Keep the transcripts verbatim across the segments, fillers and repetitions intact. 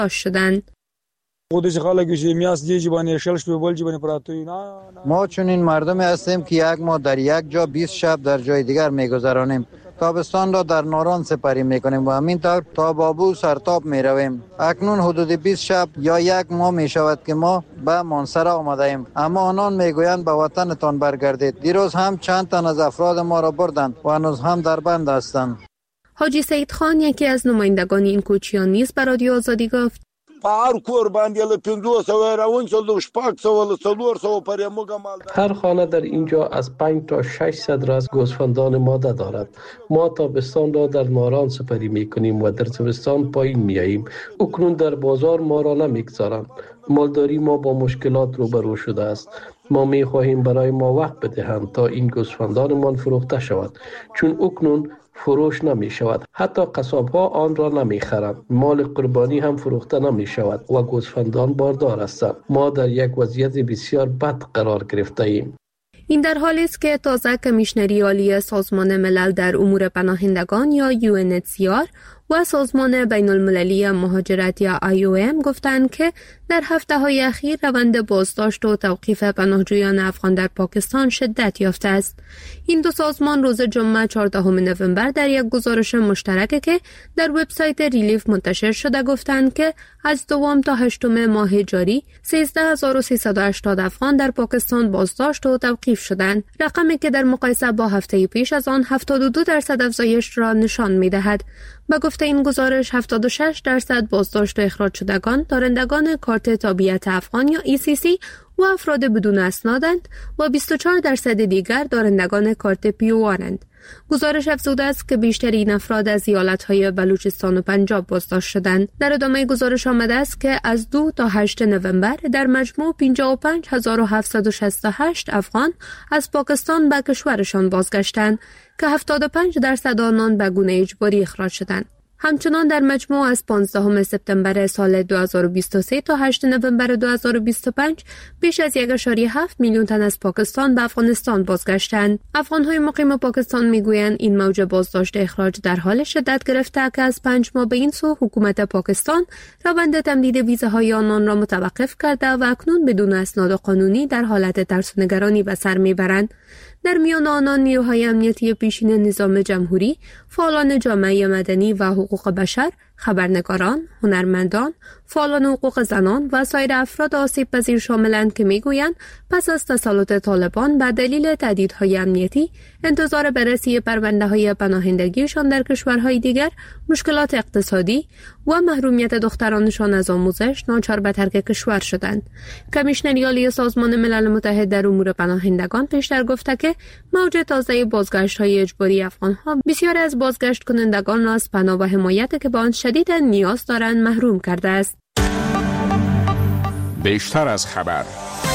شدند. ما چون این مردمی هستیم که یک ماه در یک جا بیست شب در جای دیگر میگذرانیم. تابستان را در ناران سپری میکنیم و همین طور تا بابو سرتاب میرویم. اکنون حدود بیست شب یا یک ماه میشود که ما به مانسرا آمده ایم، اما آنان میگویند به وطنتان برگردید. دیروز هم چند تن از افراد ما را بردند و هنوز هم در بند هستند. حاجی سید خان یکی از نمایندگان این کوچیان نیز به رادیو آزادی گفت هر خانه در اینجا از پنج تا ششصد راس گوسفندان ماده دارد. ما تابستان را در ناران سپری میکنیم و در زمستان پایین میاییم. اکنون در بازار ما را نمیگذارند. مالداری ما با مشکلات روبرو شده است. ما میخواهیم برای ما وقت بدهند تا این گوسفندانمان فروخته شود، چون اکنون فروش نمی شود. حتی قصاب ها آن را نمی خرند. مال قربانی هم فروخته نمی شود و گوسفندان باردار هستند. ما در یک وضعیت بسیار بد قرار گرفته ایم. این در حالی است که تازه کمیشنری عالی سازمان ملل در امور پناهندگان یا یو ان اچ سی آر و سازمان بین المللی مهاجرت یا آی او ام گفتند که در هفته های اخیر روند بازداشت و توقیف پناهجویان افغان در پاکستان شدت یافته است. این دو سازمان روز جمعه چهاردهم نوامبر در یک گزارش مشترک که در وبسایت ریلیف منتشر شده گفتند که از دوم تا هشتم ماه جاری سیزده هزار و سیصد و هشتاد افغان در پاکستان بازداشت و توقیف شدند، رقمی که در مقایسه با هفته پیش از آن هفتاد و دو درصد افزایش را نشان می‌دهد. با گفته این گزارش هفتاد و شش درصد بازداشت و اخراج شدگان دارندگان کارت تابعیت افغان یا ای سی سی و افراد بدون اسنادند و بیست و چهار درصد دیگر دارندگان کارت پی او آرند. گزارش افزوده است که بیشترین افراد از ایالت‌های بلوچستان و پنجاب بازداشت شدند. در ادامه گزارش آمده است که از دو تا هشت نوامبر در مجموع پنجاه و پنج هزار و هفتصد و شصت و هشت افغان از پاکستان به کشورشان بازگشتند که هفتاد و پنج درصد آنان به گونه اجباری اخراج شدند. همچنان در مجموع از پانزدهم سپتامبر سال دو هزار و بیست و سه تا هشت نوامبر دو هزار و بیست و پنج بیش از یک ممیز هفت میلیون تن از پاکستان به افغانستان بازگشتند. افغان‌های مقیم پاکستان میگویند این موج بازداشت اخراج در حال شدت گرفته که از پنج ماه به این سو حکومت پاکستان روند تمدید ویزاهای آنان را متوقف کرده و اکنون بدون اسناد قانونی در حالت ترس و نگرانی به سر میبرند. در میان آنان نیروهای امنیتی پیشین نظام جمهوری، فعالان جامعه مدنی و حقوق بشر، خبرنگاران، هنرمندان، فعالان حقوق زنان و سایر افراد آسیب پذیر شاملند که میگویند پس از تسلط طالبان به دلیل تهدیدهای امنیتی، انتظار بررسی پرونده‌های پناهندگیشان در کشورهای دیگر، مشکلات اقتصادی و محرومیت دخترانشان از آموزش ناچار به ترک کشور شدند. کمیشنری عالی سازمان ملل متحد در امور پناهندگان پیشتر گفته که موج تازه بازگشت‌های اجباری افغان‌ها بسیاری از بازگشت کنندگان را از پناه و حمایت که به آن شدیداً نیاز دارند محروم کرده است. بیشتر از خبر.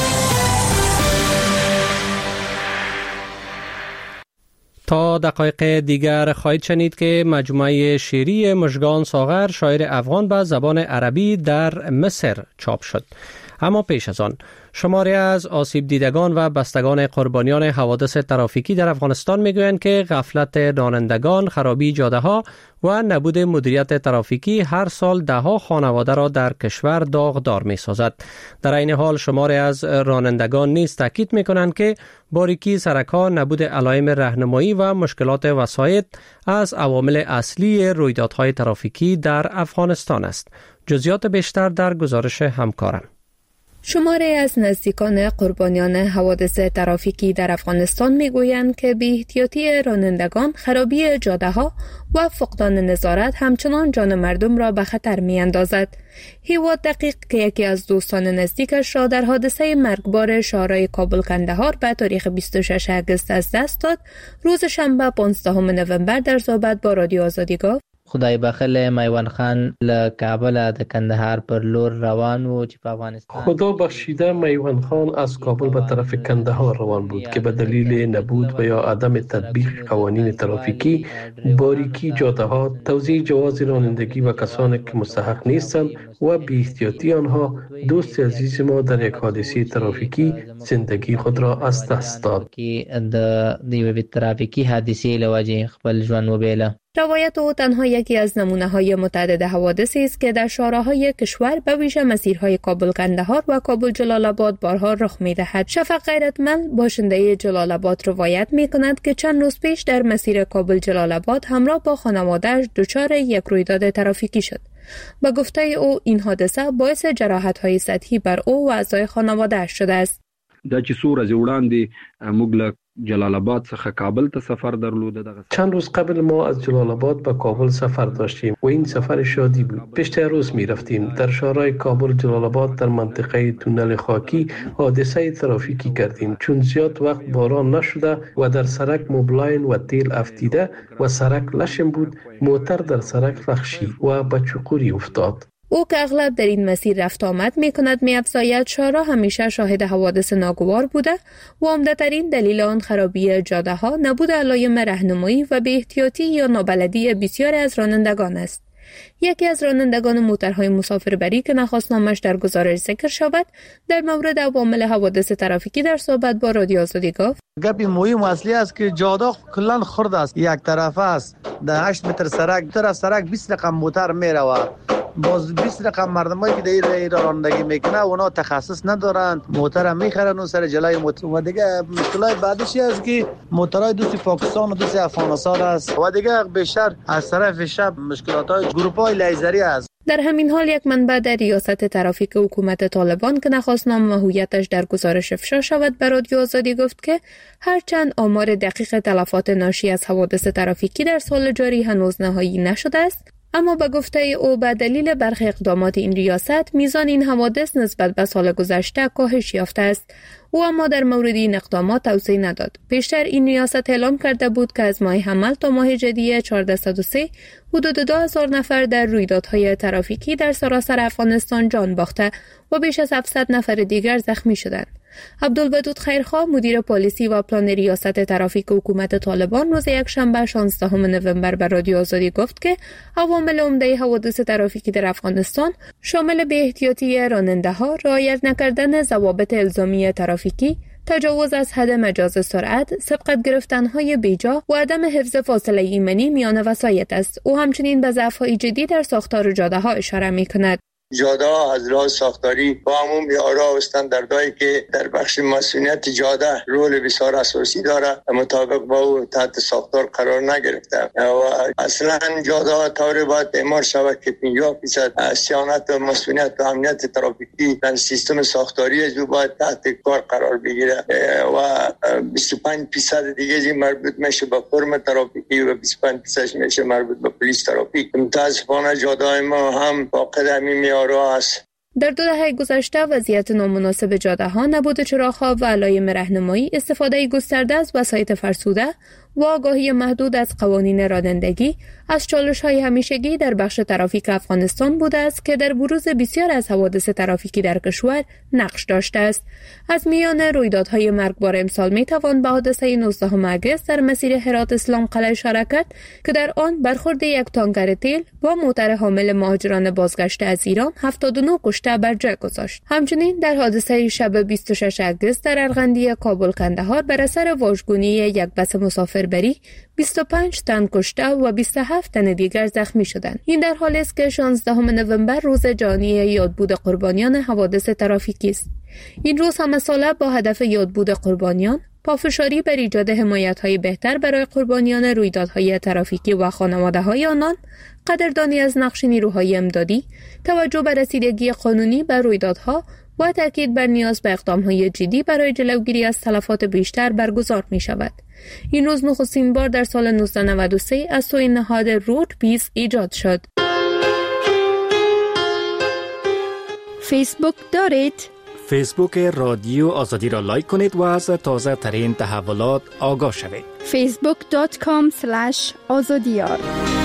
تا دقایق دیگر خواهید شنید که مجموعه شعری مژگان ساغر شاعر افغان به زبان عربی در مصر چاپ شد. اما پیش از آن شماری از آسیب دیدگان و بستگان قربانیان حوادث ترافیکی در افغانستان میگویند که غفلت رانندگان، خرابی جاده ها و نبود مدیریت ترافیکی هر سال ده ها خانواده را در کشور داغدار می سازد. در این حال شماری از رانندگان نیز تاکید می کنند که باریکی سرک‌ها، نبود علائم راهنمایی و مشکلات وسایط از عوامل اصلی رویدادهای ترافیکی در افغانستان است. جزئیات بیشتر در گزارش همکارم. شماری از نزدیکان قربانیان حوادث ترافیکی در افغانستان میگویند که بی احتیاطی رانندگان، خرابی جاده‌ها و فقدان نظارت همچنان جان مردم را به خطر می‌اندازد. هیواد دقیق که یکی از دوستان نزدیکش را در حادثه مرگبار شاهراه کابل کندهار به تاریخ بیست و ششم اگست از دست داد، روز شنبه پانزدهم نوامبر در صحبت با رادیو آزادی گفت: خدای بخل میوان خان له کابل د کندهار پر لور روان و چې په افغانستان خدا بخشیده میوان خان از کابل به طرف کندهار روان بود که به دلیل نبود و یا عدم تطبیق قوانین ترافیکی، باریکی جاده ها، توزیع جواز رانندگی و کسانی که مستحق نیستند و بی احتیاطی آنها دوست عزیز ما در یک حادثه ترافیکی زندگی خود را از دست داد. که د دیو ترافیکی حادثه لوجه خپل ژوند وبېله. روایت او تنها یکی از نمونه‌های متعدد حوادثی است که در شاهراهای کشور به ویژه مسیرهای کابل قندهار و کابل جلال آباد بارها رخ می‌دهد. شفق غیرتمند باشنده جلال آباد روایت می‌کند که چند روز پیش در مسیر کابل جلال آباد همراه با خانواده‌اش دچار یک رویداد ترافیکی شد. با گفته او این حادثه باعث جراحت‌های سطحی بر او و اعضای خانواده‌اش شده است. دا چې څو ورځې وړاندې موږ له جلال آباد څخه کابل ته سفر درلوده. چند روز قبل ما از جلال آباد به کابل سفر داشتیم و این سفر شادی بود. پیشتر روز می رفتیم. در شهرهای کابل جلال آباد در منطقه تونل خاکی حادثه ترافیکی کردیم چون زیاد وقت باران نشده و در سرک موبلاین و تیل افتیده و سرک لشم بود. موتر در سرک لخشید و به چقوری افتاد. او که اغلب در این مسیر رفت آمد می کند می افزاید شهرها همیشه شاهد حوادث ناگوار بوده و عمده ترین دلیل آن خرابی جاده ها، نبود علائم راهنمایی و بی احتیاطی یا نابلدی بسیاری از رانندگان است. یکی از رانندگان موترهای مسافربری که نخواست نامش در گزارش ذکر شود در مورد عوامل حوادث ترافیکی در صحبت با رادیو آزادی گفت: گپی مهم اصلی است که جاده کلا خرد است، یک طرفه است، در هشت متر سرک طرف سرک بیست رقم موتر میروه، باز بیست رقم مردمایی که در این رانندگی میکنه اونا تخصص ندارند، موتر میخرن و سر جلای موتر. و دیگه مشکلای بعدش است که موترهای دوست پاکستان و دوست افغانستان است و دیگه بیشتر از طرف شب مشکلاتای گروپای لیزری است. در همین حال یک منبع در ریاست ترافیک حکومت طالبان که نخواست نام و هویتش در گزارش افشا شود به رادیو آزادی گفت که هرچند آمار دقیق تلفات ناشی از حوادث ترافیکی در سال جاری هنوز نهایی نشده است، اما به گفته او به دلیل برخی اقدامات این ریاست میزان این حوادث نسبت به سال گذشته کاهش یافته است. او اما در مورد این اقدامات توضیح نداد. پیشتر این ریاست اعلام کرده بود که از ماه حمل تا ماه جدی چهارصد و سه حدود دو هزار نفر در رویدادهای ترافیکی در سراسر افغانستان جان باخته و بیش از هفتصد نفر دیگر زخمی شدند. عبدالودود خیرخواه مدیر پلیسی و پلان ریاست ترافیک حکومت طالبان روز یکشنبه شانزدهم نوامبر به رادیو آزادی گفت که عوامل عمده حوادث ترافیکی در افغانستان شامل بی احتیاطی راننده ها، رعایت نکردن ضوابط الزامی ترافیکی، تجاوز از حد مجاز سرعت، سبقت گرفتن‌های بیجا و عدم حفظ فاصله ایمنی میان وسایط است. او همچنین به ضعف‌های جدی در ساختار جاده‌ها اشاره می‌کند. جاده ها از لحاظ ساختاری با همون معیارها و استانداردهایی که در بخش مسئولیت جاده رول بسیار اساسی داره مطابق با او تحت ساختار قرار نگرفته و اصلا جاده ها طوری باید اعمار شود که پنجاه درصد صیانت و مسئولیت و امنیت ترافیکی در سیستم ساختاری از او باید تحت کار قرار بگیره و بیست و پنج درصد دیگه مربوط میشه به فرم ترافیکی و بیست و پنج درصد میشه مربوط به پلیس ترافیک. متاسفانه جاده های ما هم فاقد همین در دو دهه گذشته وضعیت نامناسب جاده ها، نبود چراغ‌ها و علائم راهنمایی، استفاده گسترده از وسایط فرسوده و آگاهی محدود از قوانین رانندگی از چالش‌های همیشگی در بخش ترافیک افغانستان بوده است که در بروز بسیار از حوادث ترافیکی در کشور نقش داشته است. از میان رویدادهای مرگبار امسال میتوان به حادثه نوزدهم اگست در مسیر هرات اسلام قلعه اشاره کرد که در آن برخورد یک تانکر تیل با موتر حامل مهاجران بازگشته از ایران هفتاد و نه کشته بر جای گذاشت. همچنین در حادثه شب بیست و شش اگست در ارغندی کابل قندهار بر اثر واژگونی یک بس مسافربری بیست و پنج تن کشته و بیست و هفت تن دیگر زخمی شدند. این در حالی است که شانزدهم نوامبر روز جهانی یادبود قربانیان حوادث ترافیکی است. این روز همه ساله با هدف یادبود قربانیان، پافشاری بر ایجاد حمایت‌های بهتر برای قربانیان رویدادهای ترافیکی و خانواده‌های آنان، قدردانی از نقش نیروهای امدادی، توجه به رسیدگی قانونی بر رویدادها و تاکید بر نیاز به اقدام‌های جدی برای جلوگیری از تلفات بیشتر برگزار می‌شود. این روز نخستین بار در سال نوزده نود و سه از سوی نهاد رود پیس ایجاد شد. فیسبوک دارید؟ فیسبوک رادیو آزادی را لایک کنید و از تازه ترین تحولات آگاه شوید. فیسبوک دات کام اسلش آزادیار.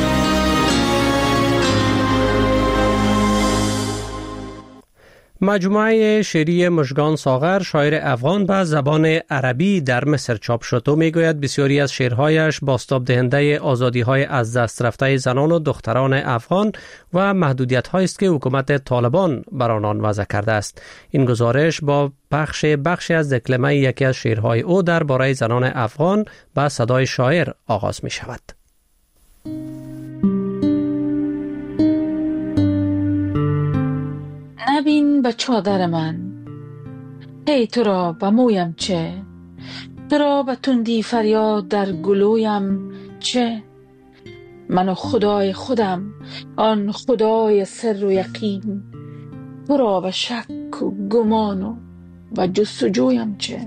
مجموعه شعری مژگان ساغر شاعر افغان به زبان عربی در مصر چاپ شد و میگوید بسیاری از شعرهایش بازتاب دهنده آزادی‌های از دست رفته زنان و دختران افغان و محدودیت‌هایی است که حکومت طالبان بر آنان وضع کرده است. این گزارش با پخش بخشی از دکلمه یکی از شعرهای او درباره زنان افغان به صدای شاعر آغاز می شود. نبین به چادر من، هی تو را به مویم چه؟ تو را به تندی فریاد در گلویم چه؟ من و خدای خودم، آن خدای سر و یقین، تو را به شک و گمان و و جستجویم چه؟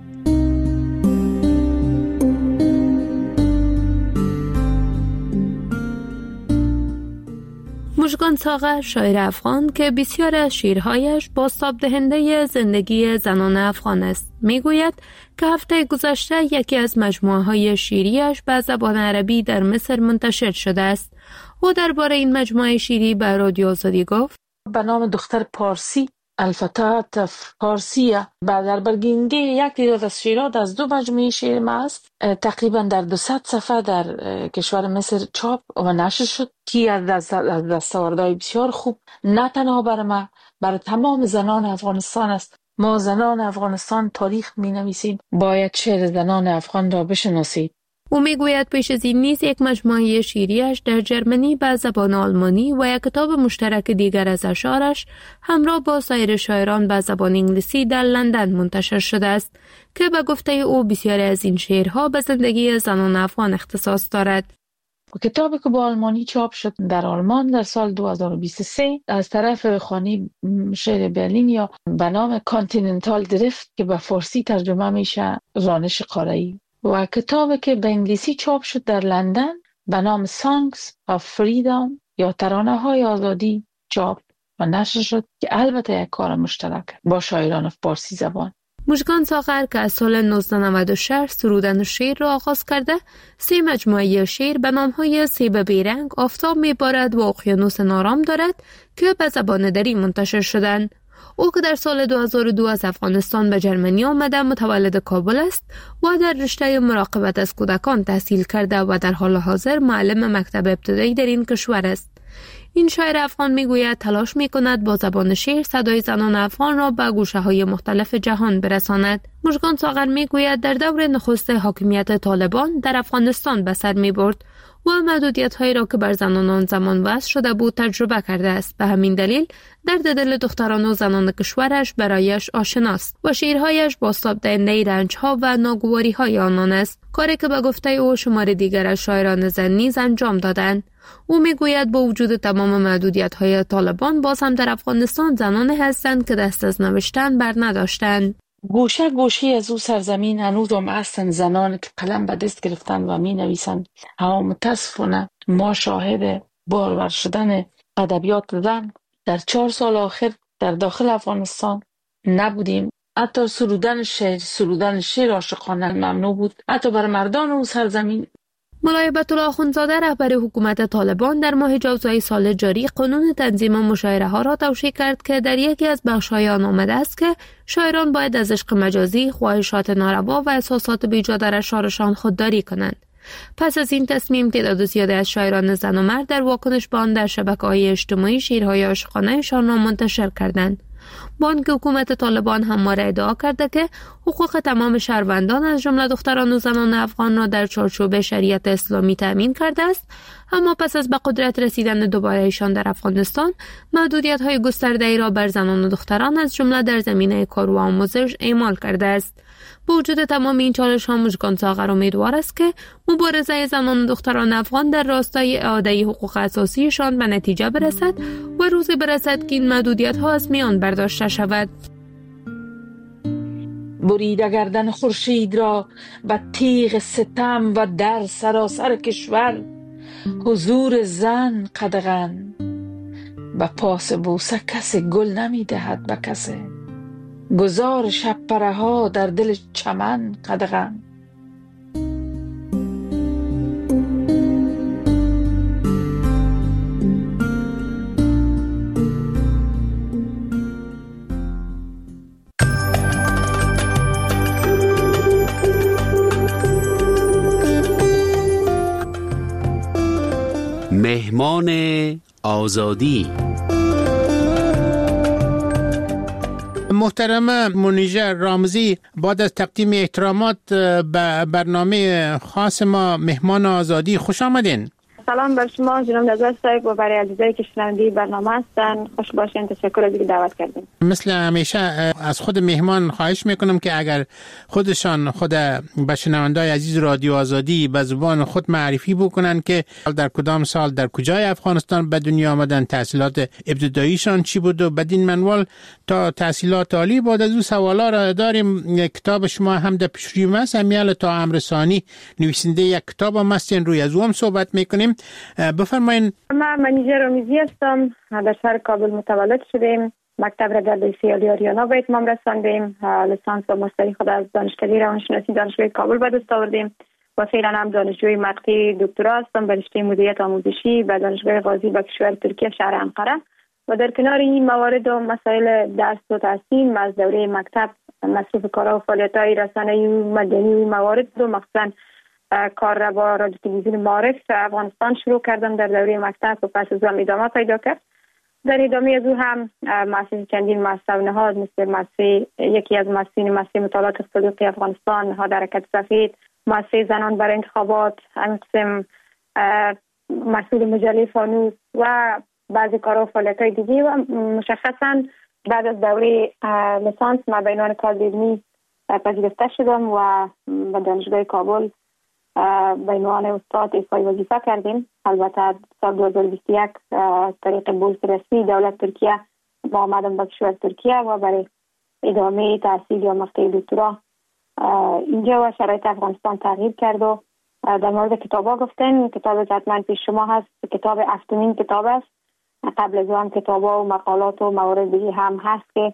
مژگان ساغر شاعر افغان که بسیار از شعرهایش بازتاب دهنده زندگی زنان افغان است میگوید که هفته گذشته یکی از مجموعه های شعریش به زبان عربی در مصر منتشر شده است. او درباره این مجموعه شعری به رادیو آزادی گفت به نام دختر پارسی، الفتات فارسیه، بعد در برگنگی یک تعداد از شعرات از دو مجموعه شعر ما است، تقریبا در دویست صفحه در کشور مصر چاپ و نشر شد که از دستاوردهای بسیار خوب نه تنها بر ما، بر تمام زنان افغانستان است. ما زنان افغانستان تاریخ می نویسیم، باید شعر زنان افغان را بشناسید. او میگوید پیش از این نیز یک مجموعه شعریش در جرمنی به زبان آلمانی و یک کتاب مشترک دیگر از اشعارش همراه با سایر شاعران به زبان انگلیسی در لندن منتشر شده است که به گفته او بسیاری از این شعرها به زندگی زنان افغان اختصاص دارد. کتابی که با آلمانی چاپ شد در آلمان در سال دو هزار و بیست و سه از طرف خانه شعر برلین یا به نام کانتیننتال درفت که به فارسی ترجمه میشه رانش قاره‌ای، و کتابی که به انگلیسی چاپ شد در لندن به نام Songs of Freedom یا ترانه های آزادی چاپ و نشر شد که البته یک کار مشترک با شاعران فارسی زبان. مژگان ساغر که از سال نوزده نود و شش سرودن شعر را آغاز کرده، سه مجموعه شعر به نام‌های سیب بیرنگ، آفتاب میبارد و اقیانوس نارام دارد که به زبان دری منتشر شدند. او که در سال دو هزار و دو از افغانستان به جرمنی آمده متولد کابل است و در رشته مراقبت از کودکان تحصیل کرده و در حال حاضر معلم مکتب ابتدایی در این کشور است. این شاعر افغان میگوید تلاش میکند با زبان شعر صدای زنان افغان را به گوشه های مختلف جهان برساند. مژگان ساغر میگوید در دور نخست حاکمیت طالبان در افغانستان به سر میبرد و محدودیت هایی را که بر زنان آن زمان وضع شده بود تجربه کرده است. به همین دلیل درد دل دختران و زنان کشورش برایش آشناست و شعرهایش بازتاب دهنده رنج ها و ناگواری های آنان است، کاری که به گفته او شمار دیگر از شاعران زن نیز انجام دادند. او میگوید با وجود تمام محدودیت های طالبان باز هم در افغانستان زنانی هستند که دست از نوشتن بر نداشتند. گوشه گوشه از او سرزمین هنوز هم هستند زنان که قلم به دست گرفتن و می نویسند. اما متاسفانه ما شاهد بارور شدن ادبیات زن در چهار سال آخر در داخل افغانستان نبودیم. حتی سرودن شعر سرودن شعر عاشقانه ممنوع بود، حتی بر مردان او سرزمین. مولای هیبت الله اخوندزاده رهبر حکومت طالبان در ماه جوزای سال جاری قانون تنظیم مشاعره ها را توشیح کرد که در یکی از بخش‌های آن آمده است که شاعران باید از عشق مجازی، خواهشات ناروا و احساسات بیجا در اشعارشان خودداری کنند. پس از این تصمیم تعداد زیادی از شاعران زن و مرد در واکنش به آن در شبکه‌های اجتماعی شعرهای عاشقانه‌شان را منتشر کردند. بانک حکومت طالبان همواره ادعا کرده که حقوق تمام شهروندان از جمله دختران و زنان افغان را در چارچوب شریعت اسلامی تأمین کرده است، اما پس از به قدرت رسیدن دوباره ایشان در افغانستان محدودیت‌های گسترده‌ای را بر زنان و دختران از جمله در زمینه کار و آموزش اعمال کرده است. با وجود تمام این چالش‌ها مژگان ساغر امیدوار است که مبارزه زنان و دختران افغان در راستای اعاده حقوق اساسیشان به نتیجه برسد و روزی برسد که این محدودیت‌ها از میان برداشته شود. بریده گردن خورشید را به تیغ ستم و در سراسر کشور حضور زن قدغن، به پاس بوسه کسی گل نمی دهد به کسی، گذار شب پره ها در دل چمن قدغن. مهمان آزادی. محترم منیژه رامزی، بعد از تقدیم احترامات به برنامه خاص ما مهمان آزادی خوش آمدین. سلام بر شما جناب نظر صاحب و برای عزیزایی که شنونده برنامه هستن. خوش باشین. تشکر از اینکه دعوت کردین. مثل همیشه از خود مهمان خواهش میکنم که اگر خودشان خود به شنونده‌های عزیز رادیو آزادی به زبان خود معرفی بکنن که در کدام سال در کجای افغانستان به دنیا آمدن، تحصیلات ابتداییشان چی بود و بدین منوال تا تحصیلات عالی. بعد از او سوالا را داریم. کتاب شما هم در پیشروی است، امیال تا امرسانی نویسنده یک کتاب هم هستین، روی از او هم صحبت میکنیم. بفرمایید. من منیژه رامیزی هستم، در شهر کابل متولد شدیم. مکتب را در لیسه عالی آریانا به اتمام رساندیم. لیسانس و ماستری خود از دانشکده روانشناسی دانشگاه کابل به دست آوردیم و فعلا هم دانشجوی مقطع دکترا هستم به رشته مدیریت آموزشی به دانشگاه غازی به کشور ترکیه شهر انقره. و در کنار این موارد و مسائل درس و تحصیل از دوره مکتب مصروف کارها و فعالیت‌های رسانه‌ای و مدنی و موارد و مخصوصاً کار را با رادیو تلویزیون معارف افغانستان شروع کردم در دوره مکتب و پس از آن ادامه پیدا کرد. در ادامه از او هم مؤسسه چندین مؤسسه و نهاد مثل مؤسسه یکی از مؤسسین مؤسسه مطالعات اقتصادی افغانستان، نهاد حرکت سفید، مؤسسه زنان برای انتخابات، همین قسم مسئول مجله فانوس و بعضی کارها و فعالیت‌های دیگه. و مشخصاً بعد از دوره لیسانس ما به عنوان کادر علمی پذیرفته شدم و به دانشگاه کابل به عنوان استاد ایفای وظیفه کردیم. البته سال دو هزار و بیست و یک طریق بورس رسمی دولت ترکیه با آمدم به کشور ترکیه و برای ادامه تحصیل یا مقطع دکترا اینجا و شرایط افغانستان تغییر کرد. و در مورد کتاب ها گفتن، کتاب حتما پیش شما هست، کتاب هفتمین کتاب است. قبل از آن کتاب ها و مقالات و موارد دیگه هم هست که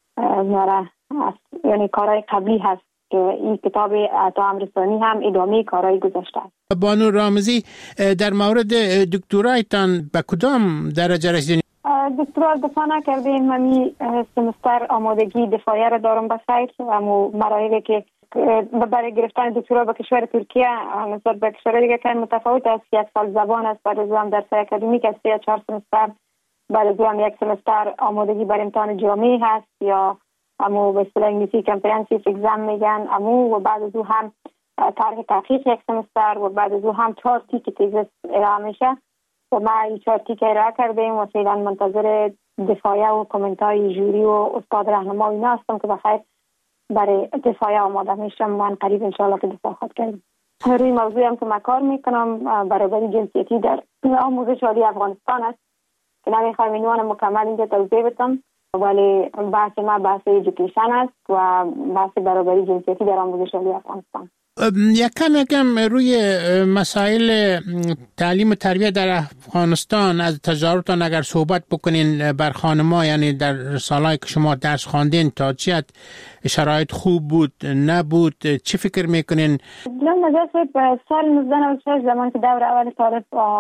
یعنی کارهای قبلی هست که این کتاب تا امرسانی هم ادامه کارهای گذاشته است. بانو رامزی، در مورد دکترایتان به کدام درجه رسیدین؟ دکترا دفاع نکردیم. همی سمستر آمادگی دفاعیه را دارم به خیر. اما مراحلی که برای گرفتن دکترا به کشور ترکیه نسبت به کشور دیگه که متفاوت است. یک سال زبان است، بعد از آن درس اکادمیک است، یا چهار سمستر، بعد از آن یک سمستر آمادگی برای امتحان جامعی هست یا امو به اصطلاح انگلیسی کامپریهنسیو اگزم میگن امو. و بعد از او هم طرح تحقیق یک سمستر و بعد از او هم چهار تیک تیزس ارائه میشه و ما این چهار تیک ارائه کردیم و فعلا منتظر دفاعیه و کامنت های جوری و استاد راهنما اینا هستم که بخیر برای دفاعیه آماده میشم. من قریب انشاءالله که دفاع خود کردم. روی موضوعی هم که من کار میکنم برابری جنسیتی در آموزش عالی افغانستان است که نمیخوایم عنوان مکمل اینجا توضیح بدم، ولی بحث ما بحث ایژوکیشن است و بحث برابری جنسیتی در آموزش عالی افغانستان. یکم یکم روی مسائل تعلیم و تربیت در افغانستان از تجاربتان اگر صحبت بکنین بر خانم‌ها، یعنی در سالهایی که شما درس خواندین تا چی شرایط خوب بود نبود، چی فکر میکنین؟ من نظر صاحب سال نوزده نود و شش زمان که دور اول طالب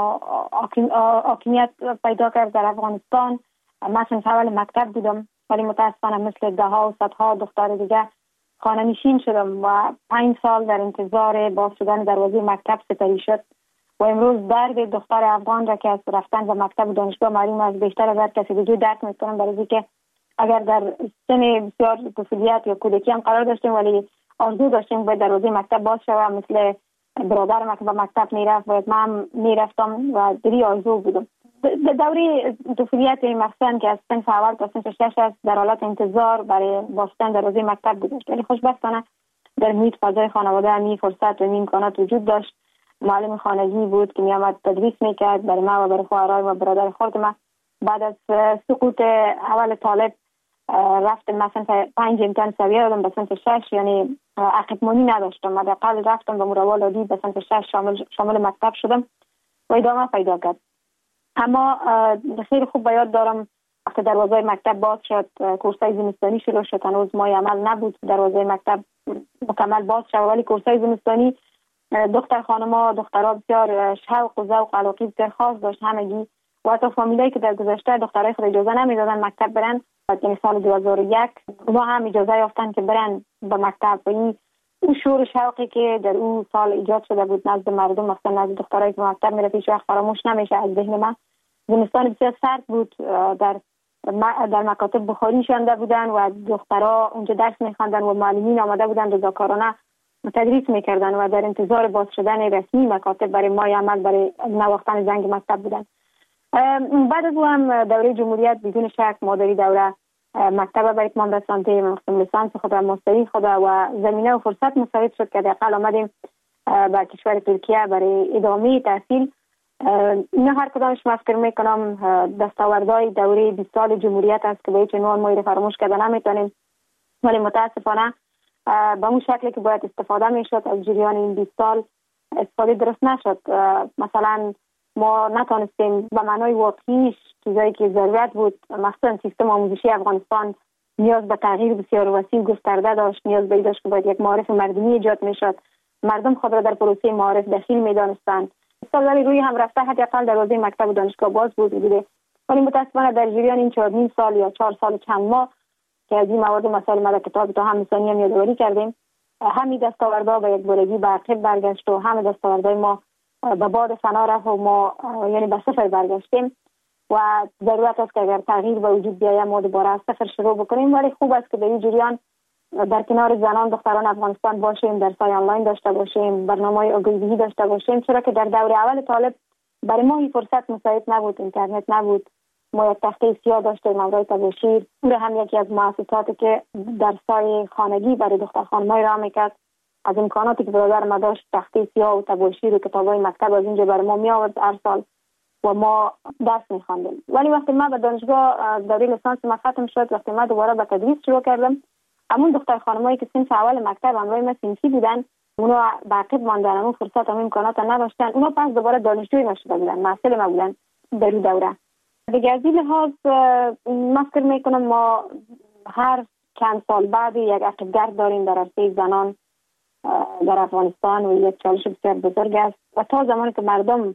حاکمیت پیدا کرد در افغانستان، مثلا اول مکتب بودم ولی متاسفانه مثل ده ها و صدها دختر دیگه خانه نشین شدم و پنج سال در انتظار باز شدن دروازه مکتب سپری شد و امروز درد دختر افغان را که از رفتن به مکتب و دانشگاه معلوم از بیشتر از هر کسی دیگه درک میکنم، برای اینکه اگر در سن بسیار طفولیت یا کودکی هم قرار داشتیم ولی آرزو داشتیم باید دروازه مکتب باز شود، مثل برادر من که به مکتب میرفت باید من میرفتم و دری آرزو بودم. دوری طفولیت مخصوصا که از صنف اول تا صنف شش است در حالت انتظار برای بستن دروازه مکتب گذاشت، ولی خوشبختانه در محیط فضای خانواده همی فرصت و امکانات وجود داشت. معلم خانگی بود که میامد تدریس میکرد برای ما و برای خواهرای و برادر خود ما. بعد از سقوط اول طالب رفتم مثلا پنج امتحان سویه دادم به صنف شش، یعنی عقب‌مانی نداشتم. حداقل رفتم به مروال عالی به صنف شش شامل شامل مکتب شدم و ادامه پیدا کرد. اما خیلی خوب یاد دارم وقتی دروازه مکتب باز شد، کورسای زمستانی شروع شد، هنوز ماه عمل نبود دروازه مکتب مکمل باز شد، ولی کورسای زمستانی دختر خانما دخترها بسیار شوق و ذوق و علاقه بسیار خاص داشت همگی و حتی فامیلایی که در گذشته دخترای خود اجازه نمیدادن مکتب برن، یعنی سال دو هزار و یک ما هم اجازه یافتن که برن به مکتب و این اون شور شوقی که در اون سال ایجاد شده بود نزد مردم، مثلا نزد دخترایی که مکتب میرفت هیچ وقت فراموش نمیشه از ذهن من. زمستان بسیار سرد بود، در در مکاتب بخاری شانده بودن و دخترها اونجا درس میخواندن و معلمین آمده بودن رضاکارانه تدریس میکردن و در انتظار باز شدن رسمی مکاتب برای مای عمل برای نواختن زنگ مکتب بودن. بعد از او هم دوره جمهوریت بدون شک مادری دوره مکتب به اتمام رسانده مقسم لیسانس خود و ماستری خود و زمینه و فرصت مساعد شد که دقیقا آمدیم به کشور ترکیه برای ادامه تحصیل. اینا هر کدامش من فکر میکنم دستاوردهای دوره بیست سال جمهوریت است که به هیچ عنوان ما فراموش کرده نمیتونیم، ولی متاسفانه به اون شکلی که باید استفاده میشد از جریان این بیست سال استفاده درست نشد. مثلا ما نتونستیم به معنای واقعیش چیزایی که ضرورت بود، مثلا سیستم آموزشی افغانستان نیاز به تغییر بسیار وسیع گسترده داشت، نیاز به داشت که باید یک معارف مردمی ایجاد میشد، مردم خود را در پروسه معارف دخیل میدانستند. سالاری روی هم رفته حداقل دروازه مکتب و دانشگاه باز بود بوده، ولی متاسفانه در جریان این چهار نیم سال یا چهار سال چند ماه که از این مواد مسائل ما در کتاب تا هم ثانی هم یادآوری کردیم، همین دستاوردها به یک بارگی به عقب برگشت و همه دستاوردهای ما به باد فنا رفت و ما یعنی به صفر برگشتیم و ضرورت است که اگر تغییر به وجود بیاید ما دوباره از صفر شروع بکنیم. ولی خوب است که در این جریان در کنار زنان دختران افغانستان باشیم، درس‌های آنلاین داشته باشیم، برنامه‌های آگاهی داشته باشیم، چرا که در دور اول طالب برای ما این فرصت مساعد نبود، اینترنت نبود، ما یک تخته سیاه داشتیم مورای تباشیر، اون هم یکی از مؤسساتی که درس‌های خانگی برای دختر خانم‌های را میکرد. از امکاناتی که برادر ما داشت تخته سیاه و تباشیر و کتاب‌های مکتب از اینجا برای ما می آورد هر سال و ما درس می‌خواندیم. ولی وقتی ما به دانشگاه دوره لیسانس ما ختم شد، وقتی ما دوباره به تدریس شروع کردم، همون دختر خانمایی که صنف اول مکتب همراه ما صنفی بودن، اونا باقی ماندن، اون فرصت هم امکانات نداشتن، اونا پس دوباره دانشجوی ما شده بودن، محصل ما بودن در اون دوره. دیگه از این لحاظ ما فکر میکنم ما هر چند سال بعد یک عقب‌گرد داریم در عرصه زنان در افغانستان و یک چالش بسیار بزرگ است و تا زمانی که مردم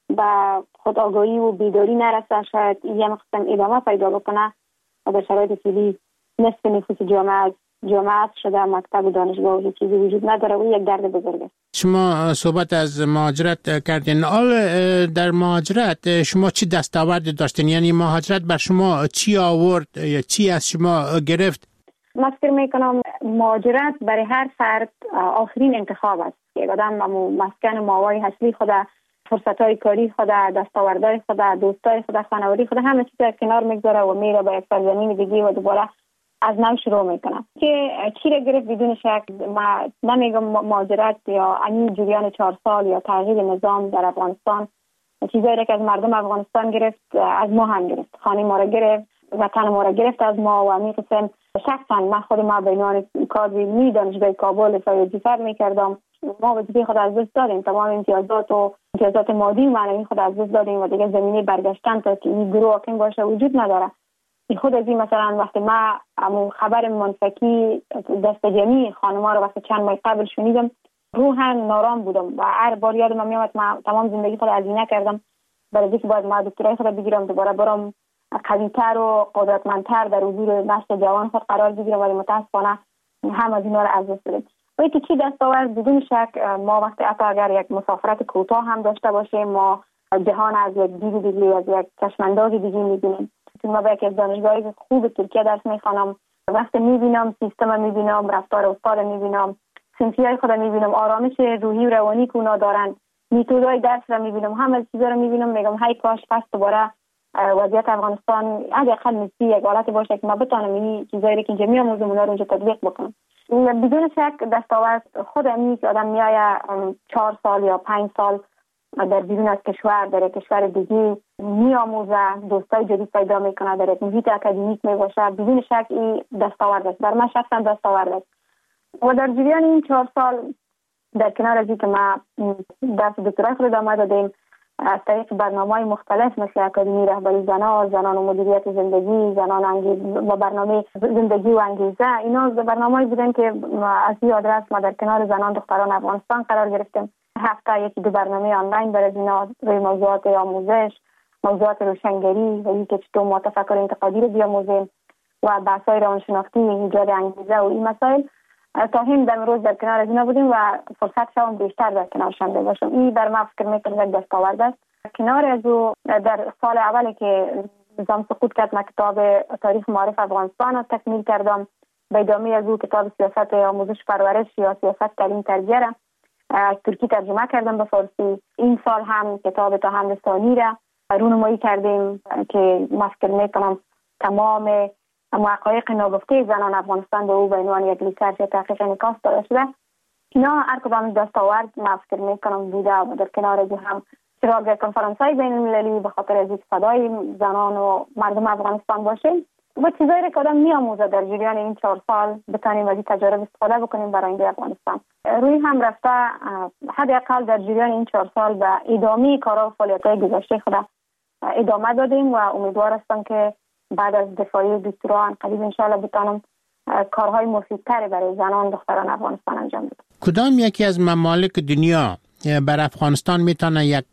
به خود آگاهی و بیداری نرسه شاید این قسم ادامه پیدا بکنه و در شرایط فعلی نصف نفوس جامعه جامعه شده مکتب و دانشگاه و هیچ چیزی وجود نداره و یک درد بزرگ است. شما صحبت از مهاجرت کردین. آل در مهاجرت شما چی دستاورد داشتین؟ یعنی مهاجرت بر شما چی آورد یا چی از شما گرفت؟ من فکر میکنم مهاجرت برای هر فرد آخرین انتخاب است. یک آدم مسکن ماوای اصلی خود، فرصت‌های کاری خود، دستاوردهای خود، دوستای خود، خانوادگی خود، همه چیز کنار میگذاره و میره به یک سرزمین دیگه و دوباره از نو شروع میکنم. که چی را گرفت بدون شک ما نمیگم مهاجرت یا این جریان چهار سال یا تغییر نظام در افغانستان چیزایی که از مردم افغانستان گرفت از ما هم گرفت، خانه ما را گرفت، وطن ما را گرفت از ما و همین قسم شخصا من خود ما به عنوان کادر دانشگاه کابل فعالیت فرد میکردم. ما وظیفه خود از دست دادیم، تمام امتیازات و امتیازات مادی و معنوی خود از دست دادیم و دیگه زمینه برگشتن تا که این گروه حاکم باشه وجود نداره. خود از این مثلا وقتی ما امو خبر منفکی دست جمعی خانم‌ها رو وقتی چند ماه قبل شنیدم روحاً نارام بودم و هر بار یادم میاد ما تمام زندگی خود هزینه کردم برای اینکه باید ما دکترای خود بگیرم دوباره برام قوی‌تر و قدرتمندتر در حضور نسل جوان خود قرار بگیرم، ولی متاسفانه هم از اینا رو از دست دادیم. ولی که چی دستاورد بدون شک ما وقتی حتی اگر یک مسافرت کوتاه هم داشته باشیم ما جهان از یک دید دیگه از یک چشمانداز دیگه می‌بینیم. ما با یکی از دانشگاهی خوب ترکیه درس میخوانم، وقتی میبینم سیستم میبینم، رفتار استاد میبینم، صنفیای خود میبینم، آرامش روحی و روانی که اونا دارن، میتودهای درس را میبینم، همه چیزا رو میبینم، میگم های کاش پس دوباره وضعیت افغانستان حداقل مثل یک حالت باشه که ما بتونم این چیزایی که اینجا میآموزم اونا رو اینجا تطبیق بکنم. بدون شک دستاورد خود اینی که آدم میآید چهار سال یا پنج سال در بیرون از کشور در کشور دیگه میآموزه، دوستای جدید پیدا میکنه، در یک محیط اکادمیک میباشه، بدون شک این دستاورد است. بر من شخصا دستاورد است. و در جریان این چهار سال در کنار از اینکه ما درس دکترای خود ادامه دادیم از طریق برنامه‌های مختلف مثل اکادمی رهبری زنان، زنان و مدیریت زندگی، زنان انگیزه و برنامه زندگی و انگیزه، اینا برنامه‌ای بودن که از این آدرس ما در کنار زنان دختران افغانستان قرار گرفتیم. هفته یکی دو برنامه آنلاین برای اینا روی موضوعات آموزش، موضوعات روشنگری و اینکه چطور ما تفکر انتقادی رو بیاموزیم و بحث‌های روانشناختی، ایجاد انگیزه و این مسائل تا هم در روز در کنار از اینا بودیم و فرصت شوم بیشتر در کنارشان باشم. این بر ما فکر میکنم یک دستاورد است. کنار از او در سال اولی که نظام سقوط کرد من کتاب تاریخ معارف افغانستان را تکمیل کردم. به ادامه از او کتاب سیاست آموزش پرورش یا سیاست تعلیم تربیه را از ترکی ترجمه کردم به فارسی. این سال هم کتاب تا همدستانی را رونمایی کردیم که من فکر میکنم تمام حقایق ناگفته زنان افغانستان به او به عنوان یک ریسرچ تحقیق انعکاس داده شده. اینا هر کدام دستاورد من فکر میکنم بوده و در کنار از هم چراغ کنفرانس‌های بین المللی به خاطر از صدای زنان و مردم افغانستان باشه و چیزایی را که آدم می‌آموزه در جریان این چهار سال بتانیم از این تجارب استفاده بکنیم برای آینده افغانستان. روی هم رفته حداقل در جریان این چهار سال به ادامه کارها و فعالیت‌های گذشته خود ادامه دادیم و امیدوار هستم که بعد از دفاعی دکترا قریب ان شاء الله بتانم کارهای مفیدتری برای زنان دختران افغانستان انجام بدم. کدام یکی از ممالک دنیا بر افغانستان میتونه یک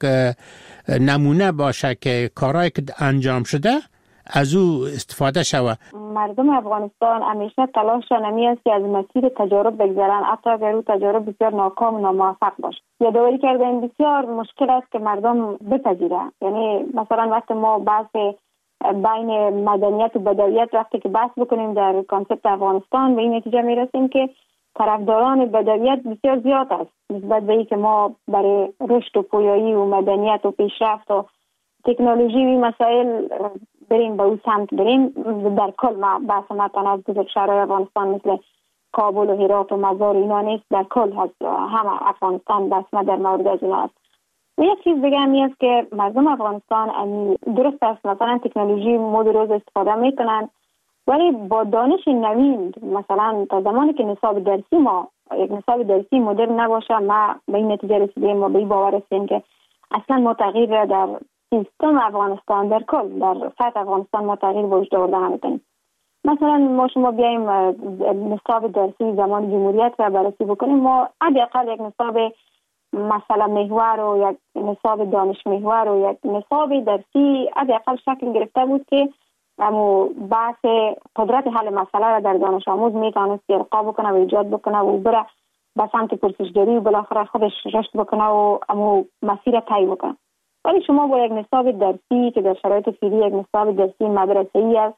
نمونه باشه که کارهایی که انجام شده از او استفاده شود؟ مردم افغانستان همیشه تلاششان همی است که از مسیر تجارب بگذرن، حتی اگر او تجارب بسیار ناکام و ناموفق باشه. یادآوری کردن بسیار مشکل است که مردم بپذیرند. یعنی مثلا وقتی ما بحث بین مدنیت و بدویت وقتی که بحث بکنیم در کانسپت افغانستان به این نتیجه میرسیم که طرفداران بدویت بسیار زیاد است نسبت به اینکه ما برای رشد و پویایی و مدنیت و پیشرفت و تکنولوژی و مسائل بریم به اون سمت بریم. در کل ما بحث ما تنها از بزرگ شهرهای افغانستان مثل کابل و هرات و مزار اینا نیست، در کل هست همه افغانستان بحث ما در مورد از اینا است. و یک چیز دیگه همی است که مردم افغانستان درست است مثلا تکنولوژی مد روز استفاده میکنن ولی با دانش نوین مثلا تا زمانی که نصاب درسی ما یک نصاب درسی مدرن نباشه ما به این نتیجه رسیدیم و به این باور هستیم که اصلا ما تغییر در سیستم افغانستان در کل در سطح افغانستان ما تغییر به وجود آورده نمیتونیم. مثلا ما شما بیایم نصاب درسی زمان جمهوریت را بررسی بکنیم ما حداقل یک نصاب مثلا محور و یک نصاب دانش محور و یک نصاب درسی حداقل شکل گرفته بود که امو بحث قدرت حل مسئله را در دانش آموز میتونست ارقا بکنه و ایجاد بکنه و بره به سمت پرسشگری و بالاخره خودش رشد بکنه و امو مسیر طی بکنه. ولی شما با یک نصاب درسی که در شرایط فعلی یک نصاب درسی مدرسه‌ای است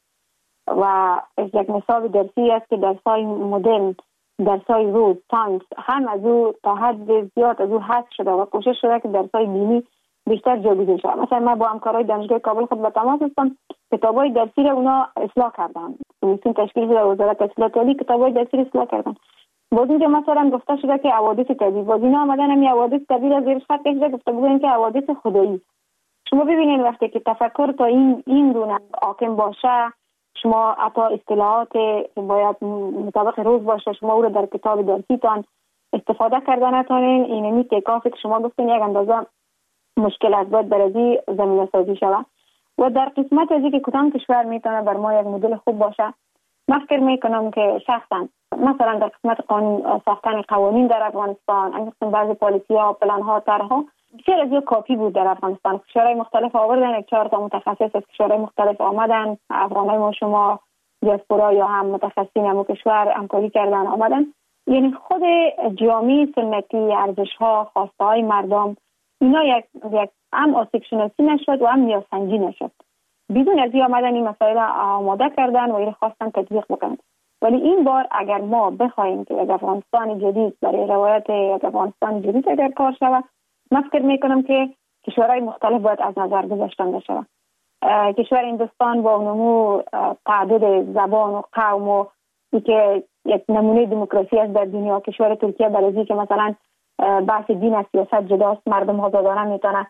و یک نصاب درسی است که درس‌های مدرن درس‌های روز ساینس هم از او تا حد زیاد از او حذف شده و کوشش شده که درس‌های دینی بیشتر جایگزین شود. مثلا ما با همکارای دانشگاه کابل خود به تماس هستم کتابای درسی را اونا اصلاح کردن. کمیسیون تشکیل شده وزارت اطلاعات عالی کتابای درسی را اصلاح کردن. باز اینجا مثلا گفته شده که حوادث طبیعی باز اینا آمدن همین حوادث طبیعی را زیر خط کشیده گفته بودن که حوادث خدایی. شما ببینید وقتی که تفکر تا این این گونه حاکم باشه شما حتی اصطلاحات باید مطابق روز باشه شما او را در کتاب درسیتان استفاده کردن نتونین اینمی تکافی که شما گفتین یک اندازه مشکل است باید برازی زمینه سازی شود و در قسمت از اینکه کدام کشور میتونه بر ما یک مدل خوب باشه من فکر میکنم که شخصا مثلا در قسمت قانون ساختن قوانین در افغانستان انگشتن بعضی پالیسی ها پلان ها طرحها بسیار از یک کاپی بود در افغانستان. کشورهای مختلف آوردن یک چهار تا متخصص از کشورهای مختلف آمدن افغانای ما شما دیاسپورا یا هم متخصصین هم کشور همکاری کردن آمدن. یعنی خود جامعه سنتی ارزش ها خواسته های مردم اینا یک یک هم آسیب شناسی نشد و هم نیازسنجی نشد. بدون از این آمدن این مسائل آماده کردن و این خواستن تطبیق بکنن. ولی این بار اگر ما بخوایم که یک افغانستان جدید برای روایت یک افغانستان جدید اگر کار شود من فکر میکنم که کشورهای مختلف باید از نظر گذاشتن بشه. کشور هندوستان با نمو تعدد زبان و قوم و که یک نمونه دموکراسی است در دنیا، کشور ترکیه برای که مثلا بحث دین از سیاست جداست، مردم آزادانه میتونه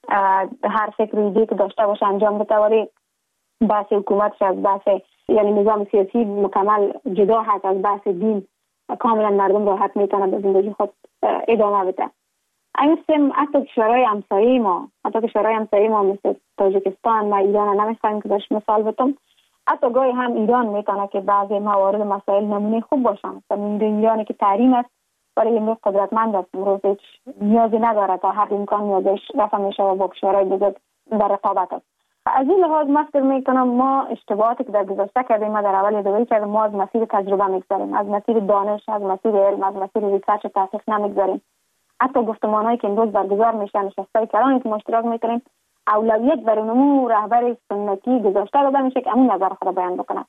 هر فکر و ایده که داشته باشه انجام بده ولی بحث حکومتش از بحث یعنی نظام سیاسی مکمل جدا هست از بحث دین، کاملا مردم راحت میتونه به زندگی خود ادامه بده. این سم حتی کشورهای همسایه ما حتی کشورهای همسایه ما مثل تاجیکستان و ایران نمیخوایم که داشت مثال بتم حتی گاهی هم ایران میتونه که بعضی موارد مسائل نمونه خوب باشن. مثلا ایرانی که تحریم است ولی امروز قدرتمند است، امروز هیچ نیازی نداره تا هر امکان نیازش رفع میشه و با کشورهای دیگه در رقابت است. از این لحاظ من فکر میکنم ما اشتباهاتی که در گذشته کردیم ما در اول یادآوری کردیم ما از مسیر تجربه میگذاریم، از مسیر دانش، از مسیر علم، از مسیر ریسرچ و تحقیق نمیگذاریم. حتی گفتمانایی که امروز برگزار میشن نشستای کلانی که ما اشتراک میکنیم اولویت بر نمو رهبر سنتی گذاشته داده میشه که همون نظر خود بیان بکنه.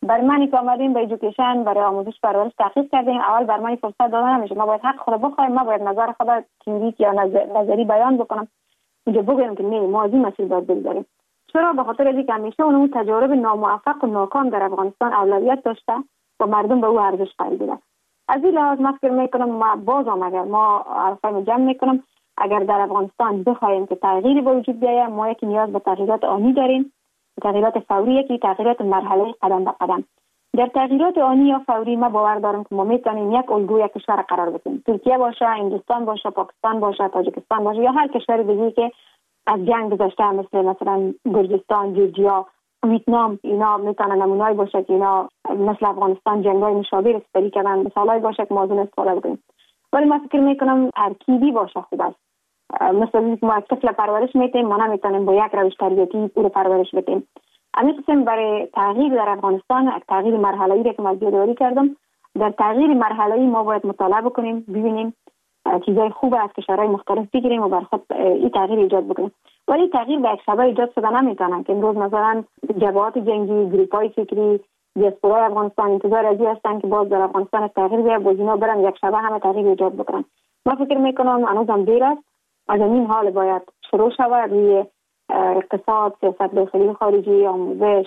برای من که آمدیم به ایژوکیشن برای آموزش پرورش تحقیق کردیم، اول برای من فرصت داده نمیشه، ما باید حق خود بخوایم، ما باید نظر خود تئوریک یا نظر... نظری بیان بکنم، اینجا بگم که نه ما از این مسیر باید بگذاریم. چرا؟ به خاطر اینکه همیشه اون تجارب ناموفق و ناکام در افغانستان اولویت داشته و مردم به او ارزش قائل بودند. از این لحاظ من فکر میکنم ما باز هم اگر ما حرفای جمع میکنم، اگر در افغانستان بخوایم که تغییری به وجود بیاید، ما یک نیاز به تغییرات آنی داریم، تغییرات فوری که تغییرات مرحله قدم به قدم. در تغییرات آنی یا فوری ما باور دارم که ما میتونیم یک الگوی کشور قرار بدیم، ترکیه باشه، هندوستان باشه، پاکستان باشه، تاجیکستان باشه یا هر کشور دیگه‌ای که از جنگ گذشته مثل مثلا گرجستان، جورجیا، ویتنام، اینا میتونن نمونه‌ای باشه که اینا مثل افغانستان جنگ‌های مشابه استفاده کردن، مثالای باشه که ما از اون استفاده بکنیم. ولی من فکر میکنم ترکیبی باشه خوب است. مثلا اینکه ما طفل پرورش میتیم، ما نمیتونیم با یک روش تربیتی او رو پرورش بدیم. همین قسم برای تغییر در افغانستان، تغییر مرحله‌ای را که من یادآوری کردم، در تغییر مرحله‌ای ما باید مطالعه بکنیم، ببینیم چیزای خوب از کشورهای مختلف بگیریم و بر خود این تغییر ایجاد بکنیم. ولی تغییر به یک شبه ایجاد شده نمیتونه که امروز مثلا جبهات جنگی، گروپ‌های فکری، دیاسپورای افغانستان انتظار از این هستن که باز در افغانستان تغییر بیاد، باز اینا برن یک شبه همه تغییر ایجاد بکنن. من فکر میکنم هنوزم دیر است. از این حال باید شروع شود روی اقتصاد، سیاست داخلی و خارجی، آموزش،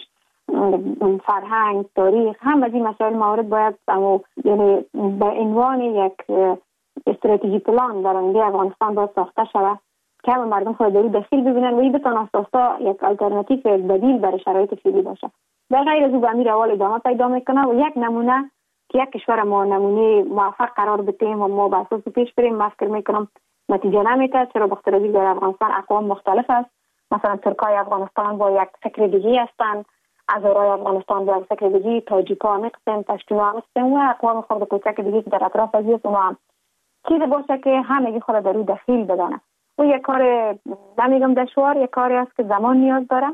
فرهنگ، تاریخ، هم از این مسائل موارد باید اما یعنی به عنوان یک استراتژی پلان در آینده افغانستان باید ساخته شود که همه مردم خود در داخل ببینن و این بتونه اساسا یک آلترناتیو، یک بدیل برای شرایط فعلی باشه. در غیر از او به امیر اول ادامه پیدا میکنه و یک نمونه که یک کشور ما نمونه موفق قرار بدیم و ما به اساس پیش بریم، من فکر میکنم نتیجه نمیده. چرا؟ بخاطر اینکه در افغانستان اقوام مختلف است. مثلا ترکای افغانستان با یک فکر دیگه هستند، هزارای افغانستان با یک فکر دیگه، تاجیکا هم قسم، پشتوها هم قسم و اقوام خود کوچک دیگه که در اطراف از است اونا هم چیزی باشه که همگی خود در او دخیل بدانه. و یک کار نمیگم دشوار، یک کاری است که زمان نیاز داره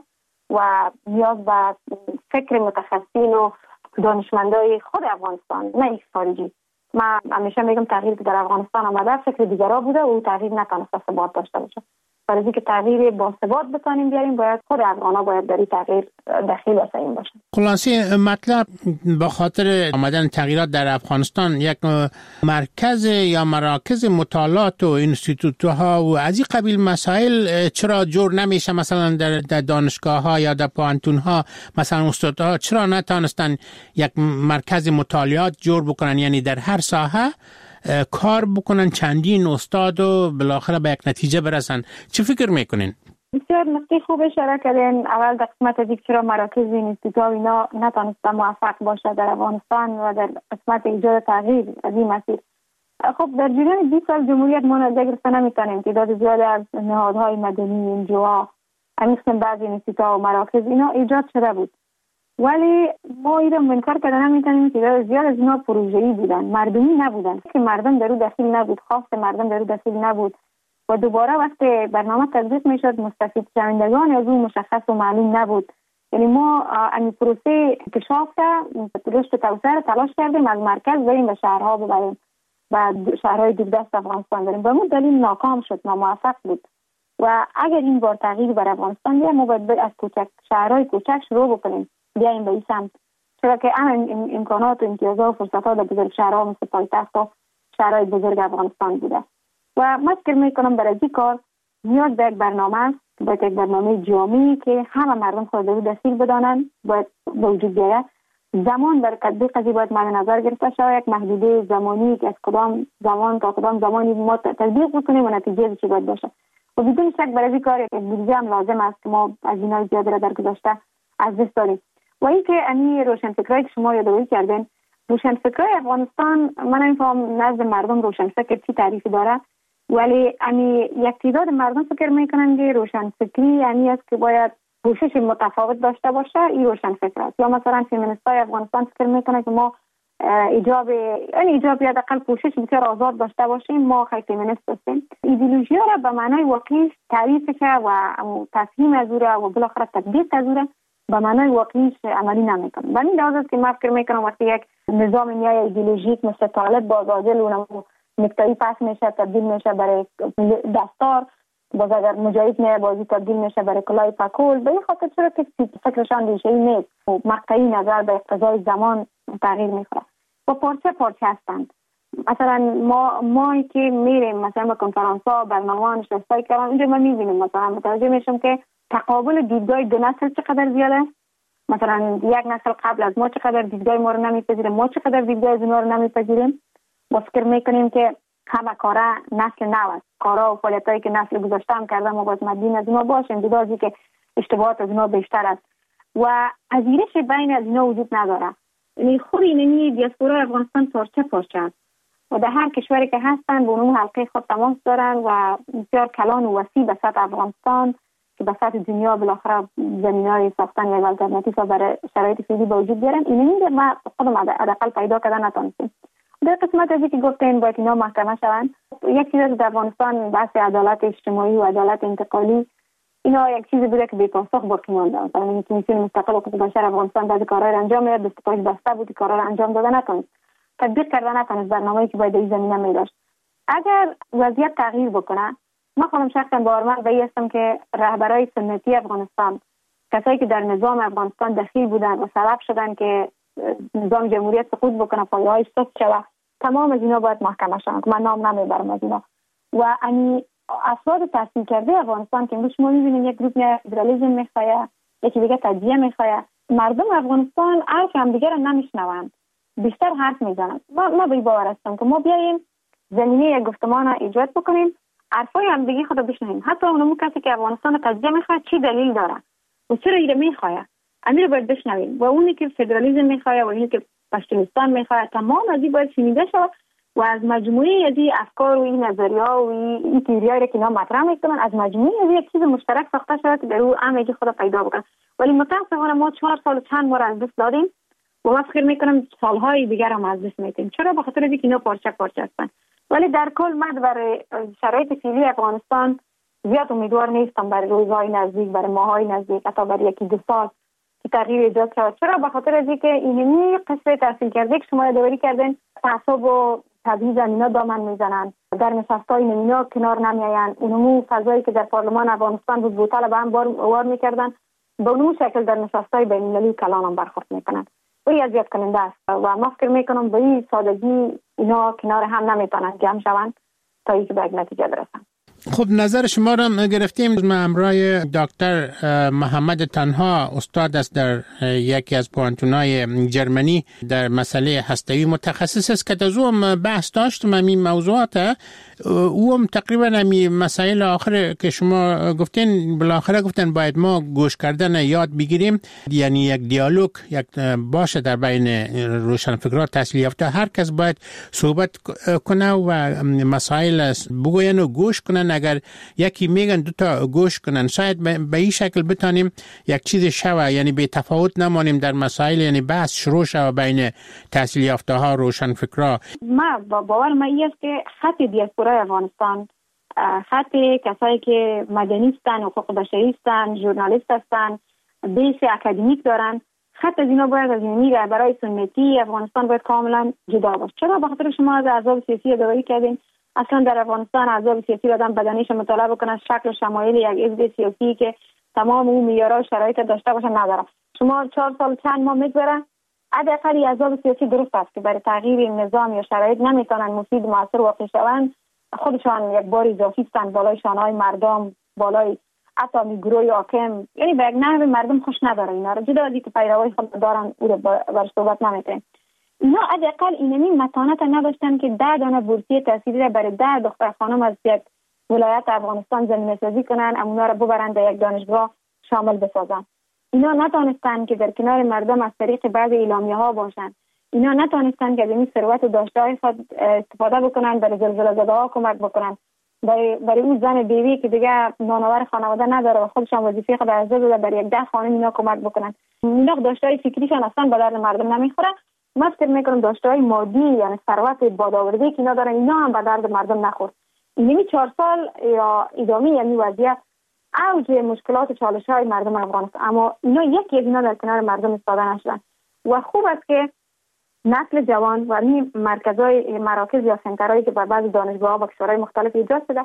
و نیاز به فکر متخصصین و دانشمندای خود افغانستان، نه ایک خارجی. من همیشه میگم تغییر که در افغانستان آمده فکر دیگرا بوده و او تغییر نتونسته ثبات داشته باشه. برای اینکه تغییر با ثبات بتونیم بیاریم باید خود افغانا باید در این تغییر دخیل و سعیم باشه. خلاصه مطلب به خاطر آمدن تغییرات در افغانستان یک مرکز یا مراکز مطالعات و انستیتوت ها و از این قبیل مسائل چرا جور نمیشه؟ مثلا در, در دانشگاه ها یا در پوهنتون ها مثلا استادها چرا نتونستن یک مرکز مطالعات جور بکنن، یعنی در هر ساحه کار بکنن، چندین استاد و بالاخره به یک نتیجه برسن؟ چه فکر میکنین؟ بسیار نکته خوب اشاره کردین. اول در قسمت دیگه چرا مراکز انستیتوت اینا نتونسته موفق باشه در افغانستان و در قسمت ایجاد تغییر از این مسیر. خب در جریان بیست سال جمهوریت ما نتیجه گرفته نمیتونیم. تعداد زیادی از نهادهای مدنی، انجوها، همیشه بعضی انستیتوت و مراکز اینا ایجاد شده بود، ولی ما این رو منکر کردن نمیتونیم که زیاد از اینا پروژه‌ای بودن، مردمی نبودن، که مردم در او دخیل نبود، خواست مردم در او دخیل نبود و دوباره وقتی برنامه تطبیق میشد مستفید شوندگان از او مشخص و معلوم نبود. یعنی ما این پروسه انکشاف رشد توسعه تلاش کردیم از مرکز بریم به شهرها ببریم و شهرهای دوردست افغانستان بریم، به اون دلیل ناکام شد، ناموفق بود. و اگر این بار تغییر بر افغانستان بیایم ما باید از کوچک شهرهای کوچک شروع بکنیم بیاییم به این سمت، چرا که این امکانات و امتیازات و فرصت‌ها در بزرگ شهرها مثل پایتخت و شهرهای بزرگ افغانستان بوده. و من فکر میکنم برای این کار نیاز به یک برنامه است، باید یک برنامه جامعی که همه مردم خود رو دخیل بدانند باید به وجود بیاید. زمان برای تطبیق از این باید مد نظر گرفته شود، یک محدوده زمانی که از کدام زمان تا کدام زمانی ما تطبیق بکنیم و نتیجه چی باید باشه. و بدون شک برای این کار یک بودجه هم لازم است که ما از اینا زیاده را در گذشته از دست داریم. و این که امی روشنفکرایی که شما یادآوری کردین، روشنفکرای افغانستان من نمی‌فهمم نزد مردم روشنفکر چی تعریفی داره، ولی امی یک تعداد مردم فکر میکنن که روشنفکری یعنی است که باید پوشش متفاوت داشته باشه، این روشنفکر است. یا مثلا فمینیستای افغانستان فکر میکنن که ما ایجاب این ایجاب یا حداقل پوشش بسیار آزاد داشته باشیم، ما خیلی فمینیست هستیم. ایدئولوژی را به معنای واقعی تعریف کنه و تفهیم از اون و بالاخره تطبیق از اون به معنای واقعیش عملی نمیکنه. و این لحاظ است که من فکر میکنم وقتی یک نظام نیای ایدئولوژیک مثل طالب با عادل اونم نکته‌ای پس میشه، تبدیل میشه برای دستار باز اگر مجاهد نه بازی تبدیل میشه برای کلاه پکول. به این خاطر چرا که فکرشان ریشه‌ای نیست و مقطعی نظر به اقتضای زمان تغییر میخوره و پارچه پارچه هستند. مثلا ما ما که میریم مثلا به کنفرانس ها برنامه نشستای کردن اونجا ما میبینیم مثلا متوجه میشم که تقابل دیدگاه دو نسل چقدر زیاده. مثلا یک نسل قبل از ما چقدر دیدگاه ما رو نمیپذیره، ما چقدر دیدگاه از اونها رو نمیپذیریم. با فکر میکنیم که همه کارا نسل نو است، کارا و فعالیتایی که نسل گذشته هم کرده ما باز مدین از اونها باشیم، دیدازی که اشتباهات از اونها بیشتر است و پذیرش بین از اونها وجود نداره. یعنی خود اینمی دیاسپورا افغانستان پارچه پارچه است و در هر کشوری که هستن با اون حلقه خود تماس دارن و بسیار کلان و وسیع به سطح افغانستان که به سطح دنیا بالاخره زمینه‌های ساختن یک آلترناتیو برای شرایط فعلی به وجود بیارن. اینمی ما خودم حداقل پیدا کردن نتونستیم. در قسمت ازی که گفتین باید اینا محکمه شوند، یک چیز در افغانستان بحث عدالت اجتماعی و عدالت انتقالی اینا یک چیزی بوده که بی پاسخ باقی مانده. مثلا کمیسیون مستقل حقوق بشر افغانستان بعضی کارا رو انجام میداد، دستگاهش بسته بود، کارا رو انجام داده نتونست، تطبیق کرده نتونست برنامه‌ای که باید در این زمینه می‌داشت. اگر وضعیت تغییر بکنه، ما خودم شخصا باورمند به این هستم که رهبرای سنتی افغانستان، کسایی که در نظام افغانستان دخیل بودن و سبب شدن که نظام جمهوریت سقوط بکنه، پایه‌هایش سست شود، تمام از اینا باید محکمه شوند. من نام نمیبرم از اینا و انی افراد تحصیل کرده افغانستان که امروز شما می‌بینید یک گروه لیبرالیسم می‌خواد، یکی دیگه تجزیه می‌خواد، مردم افغانستان حرف هم دیگه رو نمیشنوند، بیشتر حرف میزنند. ما ما به باور هستم که ما بیاییم زمینه یک گفتمان را ایجاد بکنیم، حرفای هم دیگه خود بشنویم. حتی اونمو کسی که افغانستان تجزیه می‌خواد چی دلیل داره و چرا اینو می‌خواد، امیر باید بشنویم. و اونی که فدرالیسم می‌خواد و اونی که پشتونستان می‌خواد، تمام از این باید شنیده شود و از مجموعه از این افکار و این نظریه‌ها و این تئوری‌هایی که اینا مطرح می‌کنن، از مجموعه از یک چیز مشترک ساخته شود که در او همگی خود پیدا بکنه. ولی متأسفانه ما چهار سال چند ما را از دست دادیم و من فکر می‌کنم سال‌های دیگر هم از دست می‌دیم. چرا؟ به خاطر اینکه اینا پارچه پارچه هستن. ولی در کل من برای شرایط فعلی افغانستان زیاد امیدوار نیستم برای روزهای نزدیک، برای ماهای نزدیک، حتی برای یکی دو سال که تغییر ایجاد شود. چرا؟ به خاطر اینکه اینمی قصه تحصیل کرده که شما یادآوری کردین، تعصب و تبعیض اینا دامن میزنن، در نشست‌های اینا کنار نمیآیند. اونمو فضایی که در پارلمان افغانستان بود بوتال به هم بار وار میکردن، به اون شکل در نشست‌های بین‌المللی کلان هم برخورد میکنن. و این اذیت کننده است و ما فکر میکنم به این سادگی اینا کنار هم نمیتونن جمع شوند تا اینکه به یک نتیجه برسن. خب نظر شما را گرفتیم. ما همراه دکتر محمد تنها استاد است در یکی از پوانتونای جرمنی در مسئله هسته‌ای، متخصص است که از او بحث داشتم این موضوعات. او هم تقریبا همین مسائل آخر که شما گفتین بالاخره گفتن باید ما گوش کردن یاد بگیریم، یعنی یک دیالوگ یک باشه در بین روشنفکران تحصیل یافته، هر کس باید صحبت کنه و مسائل بگوین و گوش کنن. اگر یکی میگن دو تا گوش کنن، شاید به این شکل بتانیم یک چیز شوه، یعنی به تفاوت نمانیم در مسائل، یعنی بحث شروع شوه بین تحصیل یافته ها روشنفکرا. ما باور ما این است که خط دیاسپورای افغانستان، خط کسایی که مدنی هستن، حقوق بشری هستن، ژورنالیست هستن، بیس اکادمیک دارن، خط از اینا باید از اینی برای سنتی افغانستان باید کاملا جدا باشه. چرا؟ به خاطر شما از احزاب سیاسی یادآوری کردین. اصلا در افغانستان احزاب سیاسی آدم بدنیش مطالعه بکنه، شکل شمایل یک حزب سیاسی که تمام اون معیارها شرایط داشته باشه نداره. شما چهار سال چند ماه میگذره، حداقل احزاب سیاسی درست است که برای تغییر نظام یا شرایط نمیتونن مفید موثر واقع شوند، خودشان یک بار اضافی هستند بالای شانه‌های مردم، بالای حتی گروه حاکم، یعنی به یک نحو مردم خوش نداره. اینا رو جدا از اینکه پیروای خود دارن او رو بر صحبت نمیکنن. اینا حداقل اینمی متانت نداشتن که ده دانه بورسیه تحصیلی را برای ده دختر خانم از یک ولایت افغانستان زمینه سازی کنن، اونا را ببرن در یک دانشگاه شامل بسازن. اینا نتونستن که در کنار مردم از طریق بعض اعلامیه ها باشن. اینا نتونستن که از این ثروت داشته خود استفاده بکنن، برای زلزله زده ها کمک بکنن، برای برای اون زن بیوی که دیگه نانآور خانواده نداره و خودشان وظیفه خود از داده برای یک ده خانم اینا کمک بکنن. اینا داشته فکریشان اصلا به درد مردم نمیخوره. من فکر میکنم داشته‌های مادی یعنی ثروت بادآوردی که اینا دارن، اینا هم به درد مردم نخورد. اینمی چهار سال یا ادامه یعنی وضعیت اوج مشکلات و چالش‌های مردم افغانستان، اما اینا یکی از اینا در کنار مردم ایستاده نشدن. و خوب است که نسل جوان و این مرکزهای مراکز یا سنترهایی که بر بعض دانشگاه‌ها و کشورهای مختلف ایجاد شده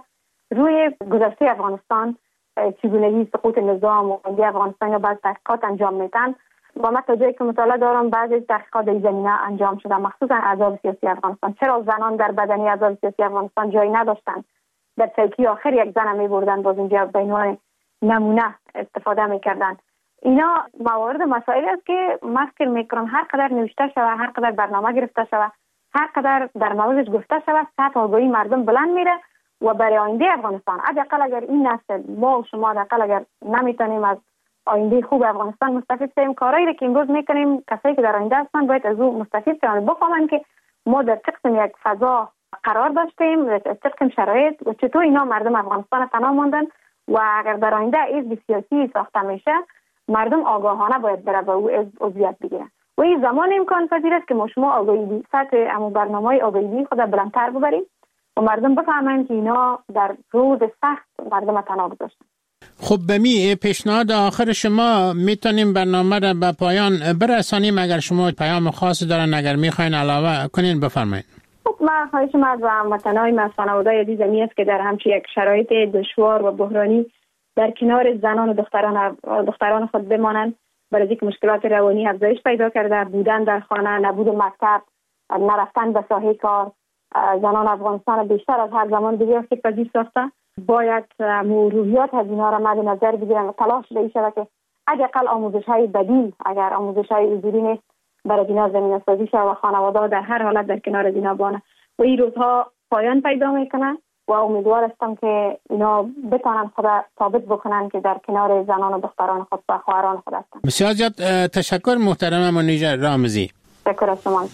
روی گذشته افغانستان، چگونگی سقوط نظام و آینده افغانستان را بعض تحقیقات انجام میدن و من تا جایی که مطالعه دارم بعضی تحقیقات در زمینه انجام شده، مخصوصا احزاب سیاسی افغانستان. چرا زنان در بدنی احزاب سیاسی افغانستان جایی نداشتند؟ در چوکی آخر یک زن می بردن، باز اینجا به عنوان نمونه استفاده میکردن. اینا موارد مسائلی است که من فکر میکنم هر قدر نوشته شوه، هر قدر برنامه گرفته شوه، هر قدر در موردش گفته شوه، سطح آگاهی مردم بلند میره و برای آینده افغانستان حداقل اگر این نسل ما و شما حداقل اگر نمیتونیم از آینده خوب افغانستان مستفید شیم، کارایی که امروز میکنیم کسایی که در آینده هستن باید از او مستفید شوند، بفهمن که ما در چه قسم یک فضا قرار داشتیم، در چه قسم شرایط و چطور اینا مردم افغانستان تنها ماندن و اگر در آینده حزب سیاسی ساخته میشه مردم آگاهانه باید بره به او عضویت بگیرن و این زمان امکان پذیر است که ما شما آگاهی سطح امو برنامه‌های آگاهی خود بلندتر ببریم و مردم بفهمن که اینا در روز سخت مردم تنها گذاشتن. خب به می پیشنهاد آخر شما میتونیم برنامه را به پایان برسانیم. اگر شما پیام خاصی دارن اگر میخواین علاوه کنین بفرمایید. خب من خواهشم از هموطنان از خانواده‌ی عزیزم است که در همچین یک شرایط دشوار و بحرانی در کنار زنان و دختران دختران خود بمانند، برای اینکه مشکلات روانی افزایش پیدا کرده، بودن در خانه، نبود مکتب، نرفتن به ساحه کار، زنان افغانستان بیشتر از هر زمان دیگه آسیب‌پذیر ساخته. باید روحیات از اینا را مد نظر بگیرن و تلاش بشه که حداقل آموزش‌های بدیل اگر آموزش‌های حضوری نیست برای اینا زمینه سازی شه و خانواده در هر حالت در کنار اینا بانه و این روزها پایان پیدا میکنه و امیدوار هستم که اینا بتونن خود ثابت بکنن که در کنار زنان و دختران خود و خواهران خود هستن. بسیار زیاد تشکر محترم منیژه رامزی. تشکر از شما.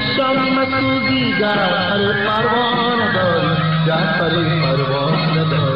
پروانه داری در پروانه داری